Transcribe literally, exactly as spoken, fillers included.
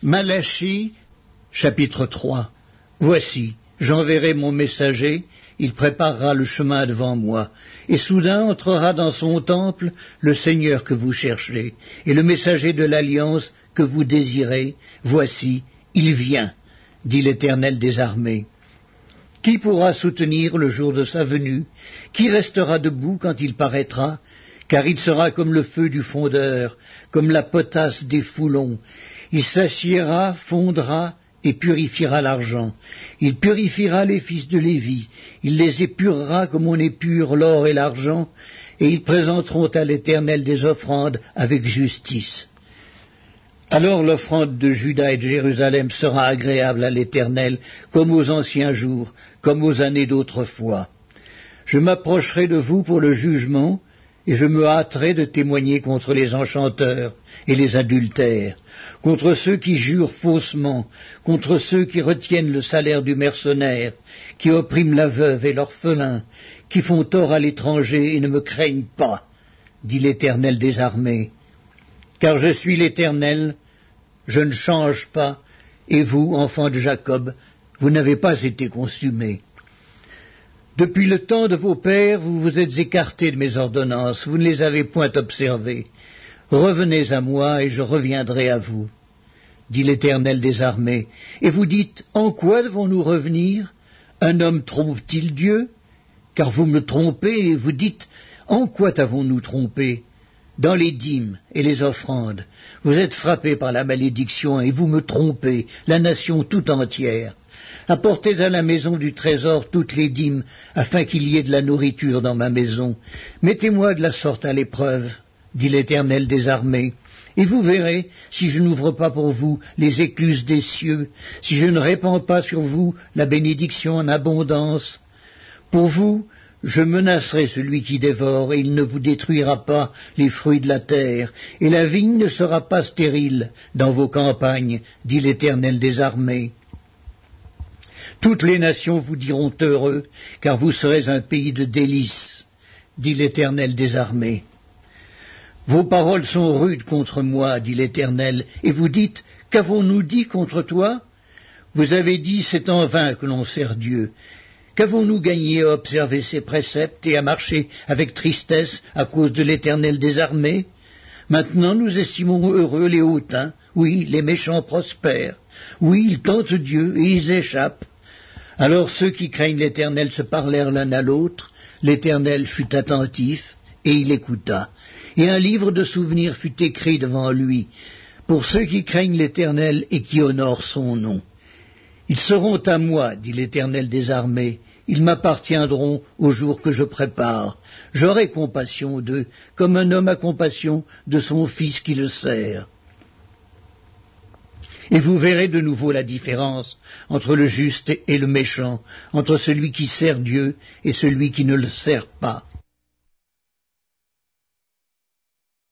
Malachie, chapitre trois. Voici, j'enverrai mon messager, il préparera le chemin devant moi, et soudain entrera dans son temple le Seigneur que vous cherchez, et le messager de l'alliance que vous désirez. Voici, il vient, dit l'Éternel des armées. Qui pourra soutenir le jour de sa venue? Qui restera debout quand il paraîtra? Car il sera comme le feu du fondeur, comme la potasse des foulons. Il s'assiera, fondra et purifiera l'argent. Il purifiera les fils de Lévi. Il les épurera comme on épure l'or et l'argent, et ils présenteront à l'Éternel des offrandes avec justice. Alors l'offrande de Juda et de Jérusalem sera agréable à l'Éternel, comme aux anciens jours, comme aux années d'autrefois. Je m'approcherai de vous pour le jugement, et je me hâterai de témoigner contre les enchanteurs et les adultères, contre ceux qui jurent faussement, contre ceux qui retiennent le salaire du mercenaire, qui oppriment la veuve et l'orphelin, qui font tort à l'étranger et ne me craignent pas, dit l'Éternel des armées. Car je suis l'Éternel, je ne change pas, et vous, enfants de Jacob, vous n'avez pas été consumés. Depuis le temps de vos pères, vous vous êtes écartés de mes ordonnances, vous ne les avez point observées. Revenez à moi, et je reviendrai à vous, dit l'Éternel des armées. Et vous dites, en quoi devons-nous revenir? Un homme trompe-t-il Dieu? Car vous me trompez, et vous dites, en quoi t'avons-nous trompé? Dans les dîmes et les offrandes. Vous êtes frappés par la malédiction, et vous me trompez, la nation tout entière. Apportez à la maison du trésor toutes les dîmes, afin qu'il y ait de la nourriture dans ma maison. Mettez-moi de la sorte à l'épreuve, dit l'Éternel des armées, et vous verrez si je n'ouvre pas pour vous les écluses des cieux, si je ne répands pas sur vous la bénédiction en abondance. Pour vous, je menacerai celui qui dévore, et il ne vous détruira pas les fruits de la terre, et la vigne ne sera pas stérile dans vos campagnes, dit l'Éternel des armées. Toutes les nations vous diront heureux, car vous serez un pays de délices, dit l'Éternel des armées. Vos paroles sont rudes contre moi, dit l'Éternel, et vous dites, qu'avons-nous dit contre toi? Vous avez dit, c'est en vain que l'on sert Dieu. Qu'avons-nous gagné à observer ses préceptes et à marcher avec tristesse à cause de l'Éternel des armées? Maintenant nous estimons heureux les hautains, oui, les méchants prospèrent, oui, ils tentent Dieu et ils échappent. Alors ceux qui craignent l'Éternel se parlèrent l'un à l'autre, l'Éternel fut attentif, et il écouta, et un livre de souvenirs fut écrit devant lui, pour ceux qui craignent l'Éternel et qui honorent son nom. Ils seront à moi, dit l'Éternel des armées, ils m'appartiendront au jour que je prépare. J'aurai compassion d'eux, comme un homme a compassion de son fils qui le sert. Et vous verrez de nouveau la différence entre le juste et le méchant, entre celui qui sert Dieu et celui qui ne le sert pas.